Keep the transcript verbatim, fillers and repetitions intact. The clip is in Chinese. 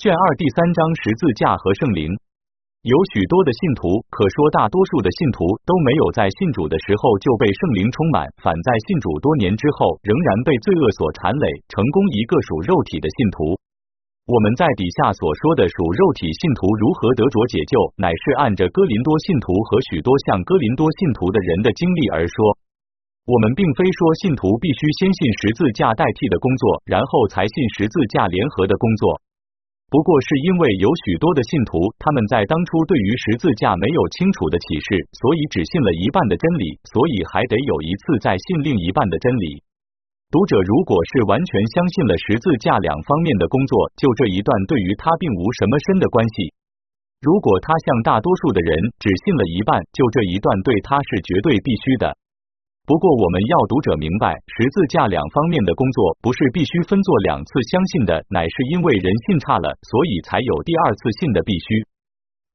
卷二第三章十字架和圣灵。有许多的信徒，可说大多数的信徒都没有在信主的时候就被圣灵充满，反在信主多年之后，仍然被罪恶所缠累，成功一个属肉体的信徒。我们在底下所说的属肉体信徒如何得着解救，乃是按着哥林多信徒和许多像哥林多信徒的人的经历而说。我们并非说信徒必须先信十字架代替的工作，然后才信十字架联合的工作。不过是因为有许多的信徒，他们在当初对于十字架没有清楚的启示，所以只信了一半的真理，所以还得有一次再信另一半的真理。读者如果是完全相信了十字架两方面的工作，就这一段对于他并无什么深的关系。如果他像大多数的人只信了一半，就这一段对他是绝对必须的。不过我们要读者明白，十字架两方面的工作不是必须分作两次相信的，乃是因为人信差了，所以才有第二次信的必须。